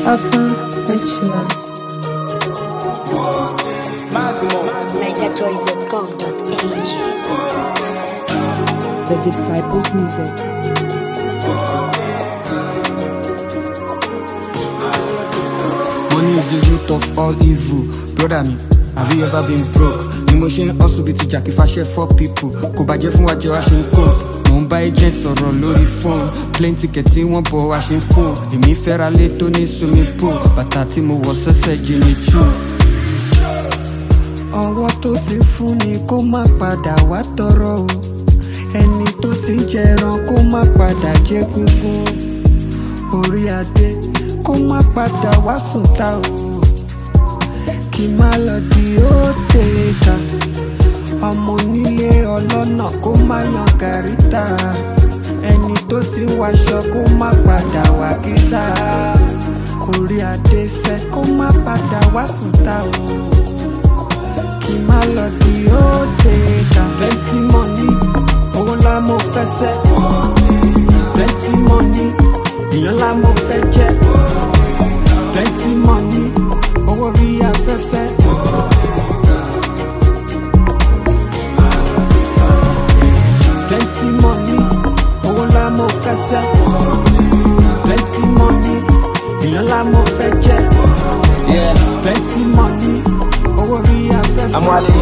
Afin Bachelor. NigerJoys.com.ag. The Disciples Music. Money is the root of all evil. Brother me, have you ever been broke? Emotion also be to jack if I share for people. Kò bàjẹ́ fún wa jẹ́ wá ṣe ń kó. Mo ń bá agent sọ̀rọ̀ lórí phone. Plane ticket tí wọ́n bọ̀ wá ṣe ń fò. Èmi fẹ́ra lé tó ní swimming pool. Bàtà tí mo wọ̀ sẹ́sẹ̀ Jimmy Choo. Ọwọ́ tó ti fún ni kó má padà wá tọrọ o. Ẹni tó ti jẹran kó má padà jẹ gúngún. Orí adé kó má padà wá sùn ta o. Kí má lọ di ó tèèkà. Ọmọ onílé ọlọ́nà kó má yan gàríta. Ẹni tó ti wáṣọ kó má padà wá kísà. Orí adé sẹ́ kó má padà wá sùn ta o. Kí má lọ di ó tèèkà. Plenty money, owó ńlá mo fẹ́ sẹ́. Plenty money, èèyàn ńlá mo fẹ́ jẹ́. Plenty money, owó rí afẹ́fẹ́. Plenty money, owó ńlá mo fẹ́ sẹ́. Plenty money, èèyàn ńlá mo fẹ́ jẹ́. Yeah. Plenty money, owó rí afẹ́fẹ́. I'm Wale.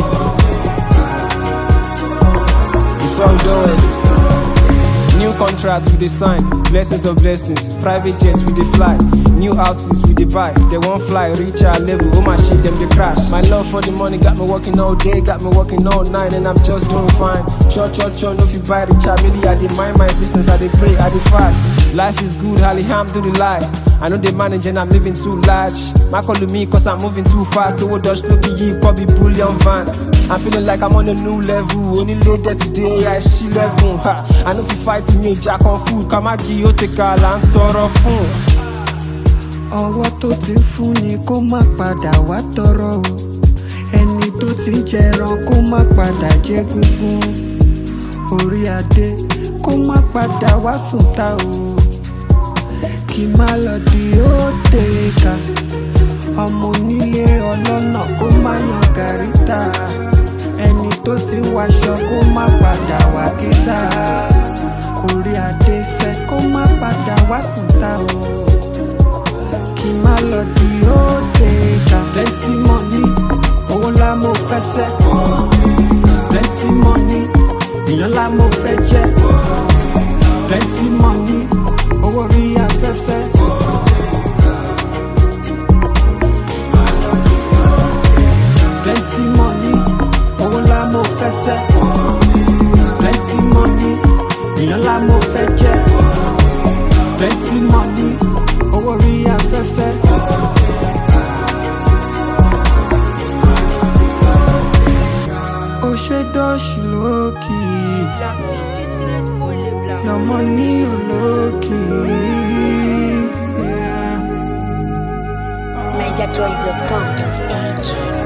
It's all good. New contracts we dey sign, blessings of blessings. Private jets we dey fly, new houses we dey buy. They won't fly, reach our level. Oh my shit, them they crash. My love for the money got me working all day, got me working all night, and I'm just doing fine. Cho, no if you buy the really I dey mind my business, I dey pray, I dey fast. Life is good, alhamdulillah. I know they manage and I'm living too large. My calling me cause I'm moving too fast. The world does look ye, Bobby Bullion van. I'm feeling like I'm on a new level. Only loaded today, I she level. I know if you fight with me, jack on food. Come out, you take a land toro fun. Ọwọ́ tó ti fún ni kó má padà wá tọrọ o. Ẹni tó ti jẹran kó má padà jẹ gúngún. Orí adé kó má padà wá sùn ta o. Kí má lọ di ó tèèkà. Ọmọ onílé ọlọ́nà kó má yan gàríta. Ẹni tó ti wáṣọ kó má padà wá kísà. Orí adé sẹ́ kó má padà wá sùn ta o. Kí má lọ di ó tèèkà. Plenty money, owó ńlá mo fẹ́ sẹ́. Plenty money, èèyàn ńlá mo fẹ́ jẹ́. Plenty money, owó rí afẹ́fẹ́. Plenty money, owó ńlá mo fẹ́ sẹ́. Plenty money, èèyàn ńlá mo fẹ́ jẹ́. Plenty money, owó rí afẹ́fẹ́. Ó ṣe dọ́ọ̀ṣì lókì. Your money you looking. NigerJoys.com.ag.